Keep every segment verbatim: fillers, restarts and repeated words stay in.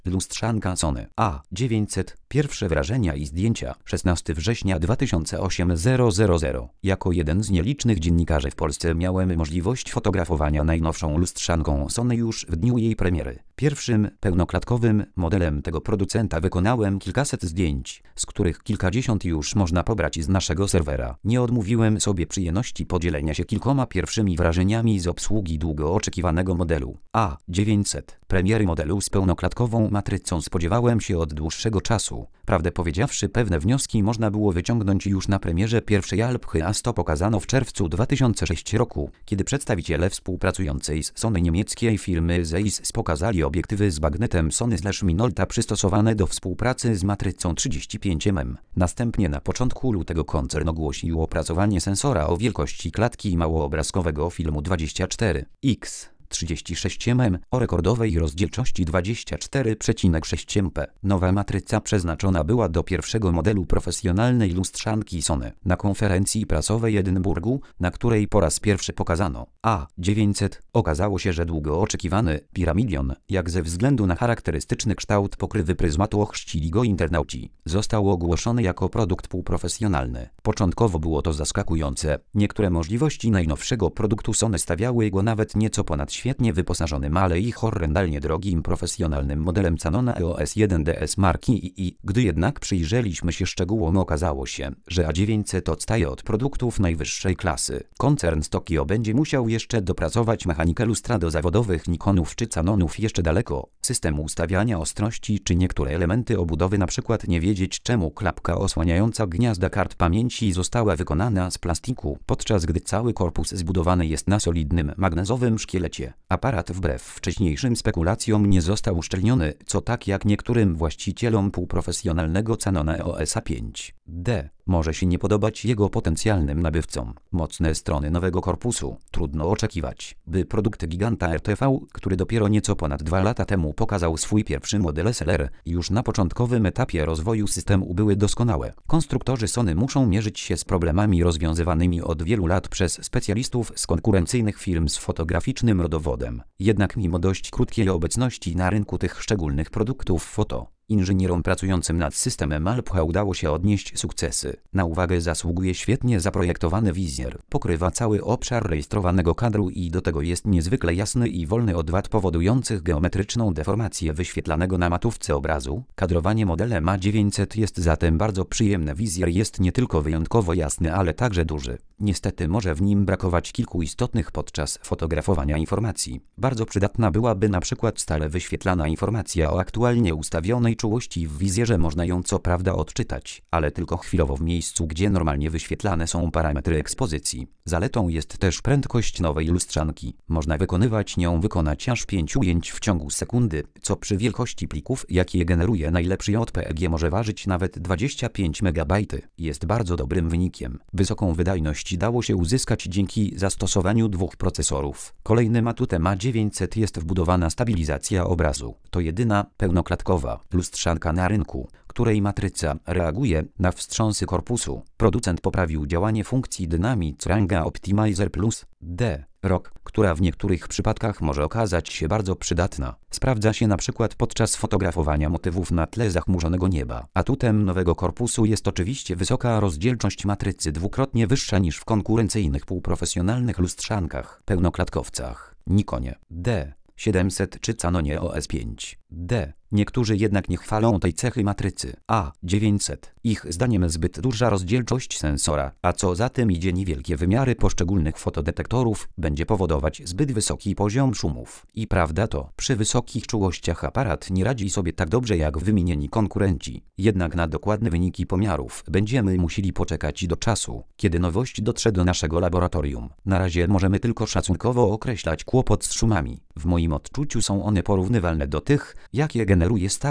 Lustrzanka Sony A dziewięćset. Pierwsze wrażenia i zdjęcia. szesnastego września dwa tysiące ósmego. Jako jeden z nielicznych dziennikarzy w Polsce miałem możliwość fotografowania najnowszą lustrzanką Sony już w dniu jej premiery. Pierwszym pełnoklatkowym modelem tego producenta wykonałem kilkaset zdjęć, z których kilkadziesiąt już można pobrać z naszego serwera. Nie odmówiłem sobie przyjemności podzielenia się kilkoma pierwszymi wrażeniami z obsługi długo oczekiwanego modelu A dziewięćset. Premiery modelu z pełnoklatkową matrycą spodziewałem się od dłuższego czasu. Prawdę powiedziawszy, pewne wnioski można było wyciągnąć już na premierze pierwszej Alphy A sto pokazano w czerwcu dwa tysiące szóstego roku, kiedy przedstawiciele współpracującej z Sony niemieckiej firmy Zeiss pokazali obiektywy z bagnetem Sony/Minolta przystosowane do współpracy z matrycą trzydzieści pięć milimetrów. Następnie na początku lutego koncern ogłosił opracowanie sensora o wielkości klatki małoobrazkowego filmu dwadzieścia cztery na trzydzieści sześć milimetrów o rekordowej rozdzielczości dwadzieścia cztery przecinek sześć megapikseli. Nowa matryca przeznaczona była do pierwszego modelu profesjonalnej lustrzanki Sony. Na konferencji prasowej Edynburgu, na której po raz pierwszy pokazano A dziewięćset, okazało się, że długo oczekiwany Piramidon, jak ze względu na charakterystyczny kształt pokrywy pryzmatu ochrzcili go internauci, został ogłoszony jako produkt półprofesjonalny. Początkowo było to zaskakujące. Niektóre możliwości najnowszego produktu Sony stawiały go nawet nieco ponad świetnie wyposażonym, ale i horrendalnie drogim profesjonalnym modelem Canona E O S jeden D S marki I I. Gdy jednak przyjrzeliśmy się szczegółom, okazało się, że A dziewięćset odstaje od produktów najwyższej klasy. Koncern z Tokio będzie musiał jeszcze dopracować mechanikę lustra do zawodowych Nikonów czy Canonów jeszcze daleko, system ustawiania ostrości czy niektóre elementy obudowy, na przykład nie wiedzieć czemu klapka osłaniająca gniazda kart pamięci została wykonana z plastiku, podczas gdy cały korpus zbudowany jest na solidnym magnezowym szkielecie. Aparat wbrew wcześniejszym spekulacjom nie został uszczelniony, co tak jak niektórym właścicielom półprofesjonalnego Canona E O S A pięć D może się nie podobać jego potencjalnym nabywcom. Mocne strony nowego korpusu. Trudno oczekiwać, by produkt giganta R T V, który dopiero nieco ponad dwa lata temu pokazał swój pierwszy model S L R, już na początkowym etapie rozwoju systemu były doskonałe. Konstruktorzy Sony muszą mierzyć się z problemami rozwiązywanymi od wielu lat przez specjalistów z konkurencyjnych firm z fotograficznym rodowodem. Jednak mimo dość krótkiej obecności na rynku tych szczególnych produktów foto, inżynierom pracującym nad systemem Alpha udało się odnieść sukcesy. Na uwagę zasługuje świetnie zaprojektowany wizjer. Pokrywa cały obszar rejestrowanego kadru i do tego jest niezwykle jasny i wolny od wad powodujących geometryczną deformację wyświetlanego na matówce obrazu. Kadrowanie modelem A dziewięćset jest zatem bardzo przyjemne. Wizjer jest nie tylko wyjątkowo jasny, ale także duży. Niestety może w nim brakować kilku istotnych podczas fotografowania informacji. Bardzo przydatna byłaby na przykład stale wyświetlana informacja o aktualnie ustawionej czułości. W wizjerze można ją co prawda odczytać, ale tylko chwilowo w miejscu, gdzie normalnie wyświetlane są parametry ekspozycji. Zaletą jest też prędkość nowej lustrzanki. Można wykonywać nią wykonać aż pięć ujęć w ciągu sekundy, co przy wielkości plików, jakie generuje najlepszy J P G, może ważyć nawet dwadzieścia pięć megabajtów. Jest bardzo dobrym wynikiem. Wysoką wydajność dało się uzyskać dzięki zastosowaniu dwóch procesorów. Kolejnym atutem A dziewięćset jest wbudowana stabilizacja obrazu. To jedyna pełnoklatkowa lustrzanka na rynku, której matryca reaguje na wstrząsy korpusu. Producent poprawił działanie funkcji Dynamic Range Optimizer Plus D R O G, która w niektórych przypadkach może okazać się bardzo przydatna. Sprawdza się na przykład podczas fotografowania motywów na tle zachmurzonego nieba. Atutem nowego korpusu jest oczywiście wysoka rozdzielczość matrycy, dwukrotnie wyższa niż w konkurencyjnych półprofesjonalnych lustrzankach, pełnoklatkowcach, Nikonie D siedemset czy Canonie E O S pięć D. Niektórzy jednak nie chwalą tej cechy matrycy A dziewięćset. Ich zdaniem zbyt duża rozdzielczość sensora, a co za tym idzie niewielkie wymiary poszczególnych fotodetektorów, będzie powodować zbyt wysoki poziom szumów. I prawda to, przy wysokich czułościach aparat nie radzi sobie tak dobrze jak wymienieni konkurenci. Jednak na dokładne wyniki pomiarów będziemy musieli poczekać do czasu, kiedy nowość dotrze do naszego laboratorium. Na razie możemy tylko szacunkowo określać kłopot z szumami. W moim odczuciu są one porównywalne do tych, jakie generuje starszy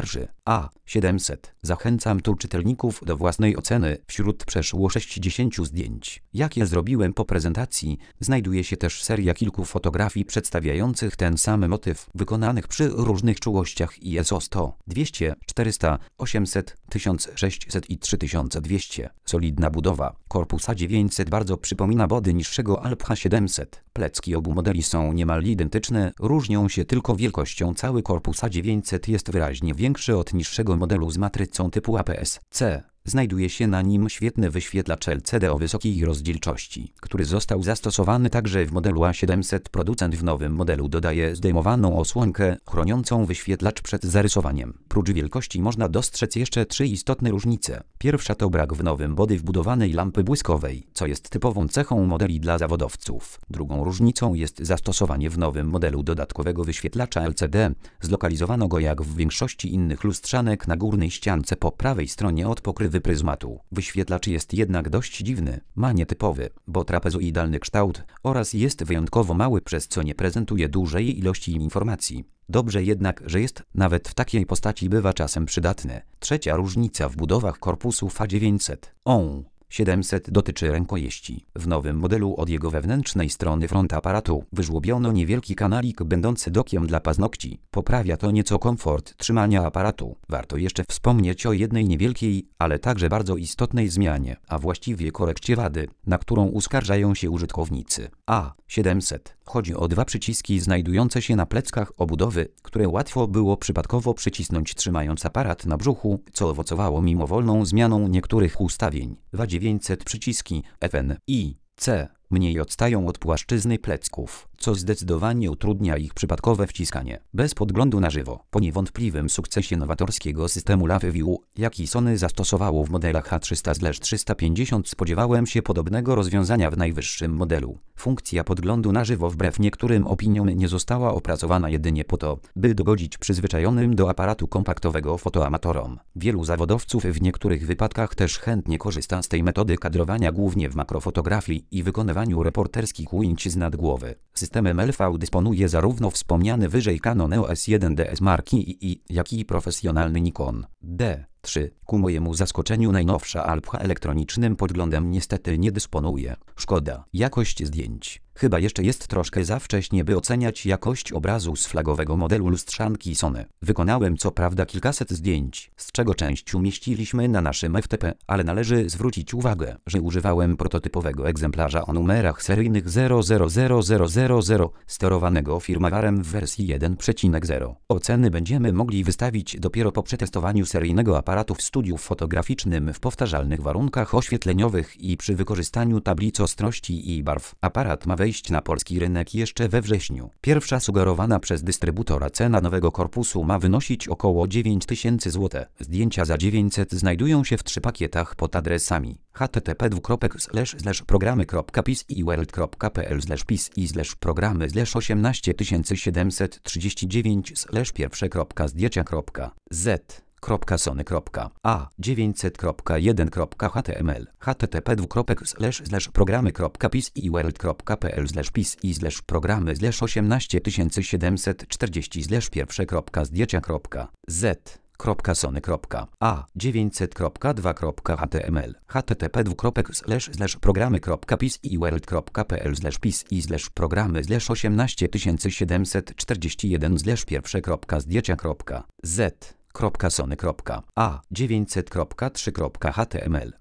A siedemset. Zachęcam tu czytelników do własnej oceny. Wśród przeszło sześćdziesięciu zdjęć, jakie zrobiłem po prezentacji, znajduje się też seria kilku fotografii przedstawiających ten sam motyw, wykonanych przy różnych czułościach I S O sto, dwieście, czterysta, osiemset, tysiąc sześćset i trzy tysiące dwieście. Solidna budowa. Korpus A dziewięćset bardzo przypomina body niższego Alpha siedemset. Plecki obu modeli są niemal identyczne, różnią się tylko wielkością. Cały korpus A dziewięćset jest wyraźnie większy od niższego modelu z matrycą typu A P S C. Znajduje się na nim świetny wyświetlacz L C D o wysokiej rozdzielczości, który został zastosowany także w modelu A siedemset. Producent w nowym modelu dodaje zdejmowaną osłonkę chroniącą wyświetlacz przed zarysowaniem. Prócz wielkości można dostrzec jeszcze trzy istotne różnice. Pierwsza to brak w nowym body wbudowanej lampy błyskowej, co jest typową cechą modeli dla zawodowców. Drugą różnicą jest zastosowanie w nowym modelu dodatkowego wyświetlacza L C D. Zlokalizowano go jak w większości innych lustrzanek na górnej ściance po prawej stronie od pokrywy pryzmatu. Wyświetlacz jest jednak dość dziwny, ma nietypowy, bo trapezoidalny kształt oraz jest wyjątkowo mały, przez co nie prezentuje dużej ilości informacji. Dobrze jednak, że jest, nawet w takiej postaci bywa czasem przydatny. Trzecia różnica w budowach korpusów A dziewięćset. O siedemset dotyczy rękojeści. W nowym modelu od jego wewnętrznej strony front aparatu wyżłobiono niewielki kanalik będący dokiem dla paznokci. Poprawia to nieco komfort trzymania aparatu. Warto jeszcze wspomnieć o jednej niewielkiej, ale także bardzo istotnej zmianie, a właściwie korekcie wady, na którą uskarżają się użytkownicy. A siedemset. Chodzi o dwa przyciski znajdujące się na pleckach obudowy, które łatwo było przypadkowo przycisnąć trzymając aparat na brzuchu, co owocowało mimowolną zmianą niektórych ustawień. W A dziewięćset przyciski F, N, I, C mniej odstają od płaszczyzny plecków, co zdecydowanie utrudnia ich przypadkowe wciskanie. Bez podglądu na żywo, po niewątpliwym sukcesie nowatorskiego systemu LaveView, jaki Sony zastosowało w modelach A trzysta trzysta pięćdziesiąt, spodziewałem się podobnego rozwiązania w najwyższym modelu. Funkcja podglądu na żywo wbrew niektórym opiniom nie została opracowana jedynie po to, by dogodzić przyzwyczajonym do aparatu kompaktowego fotoamatorom. Wielu zawodowców w niektórych wypadkach też chętnie korzysta z tej metody kadrowania, głównie w makrofotografii i wykonywaniu reporterskich ujęć z nad głowy. Systemem L V dysponuje zarówno wspomniany wyżej Canon E O S jeden D S marki I, jak i profesjonalny Nikon D trzy. Ku mojemu zaskoczeniu najnowsza Alpha elektronicznym podglądem niestety nie dysponuje. Szkoda. Jakość zdjęć. Chyba jeszcze jest troszkę za wcześnie, by oceniać jakość obrazu z flagowego modelu lustrzanki Sony. Wykonałem co prawda kilkaset zdjęć, z czego część umieściliśmy na naszym F T P, ale należy zwrócić uwagę, że używałem prototypowego egzemplarza o numerach seryjnych zero zero zero zero zero zero, sterowanego firmwarem w wersji jeden przecinek zero. Oceny będziemy mogli wystawić dopiero po przetestowaniu seryjnego aparatu w studiu fotograficznym w powtarzalnych warunkach oświetleniowych i przy wykorzystaniu tablic ostrości i barw. Aparat ma wejść na polski rynek jeszcze we wrześniu. Pierwsza sugerowana przez dystrybutora cena nowego korpusu ma wynosić około dziewięć tysięcy złotych. Zdjęcia za dziewięćset znajdują się w trzy pakietach pod adresami h t t p slash slash programy kropka pis i world kropka p l slash pis i slash programy slash osiemnaście tysięcy siedemset trzydzieści dziewięć slash pierwsze kropka zdjęcia kropka z sony kropka a dziewięćset kropka jeden kropka h t m l h t t p slash slash programy kropka pis i world kropka p l slash pis i slash programy slash osiemnaście tysięcy siedemset czterdzieści slash pierwsze kropka zdjęcia kropka z sony kropka a dziewięćset kropka dwa kropka h t m l h t t p slash slash programy kropka pis i world kropka p l slash pis i slash programy slash osiemnaście tysięcy siedemset czterdzieści jeden slash pierwsze kropka zdjęcia kropka z sony kropka a dziewięćset kropka trzy kropka h t m l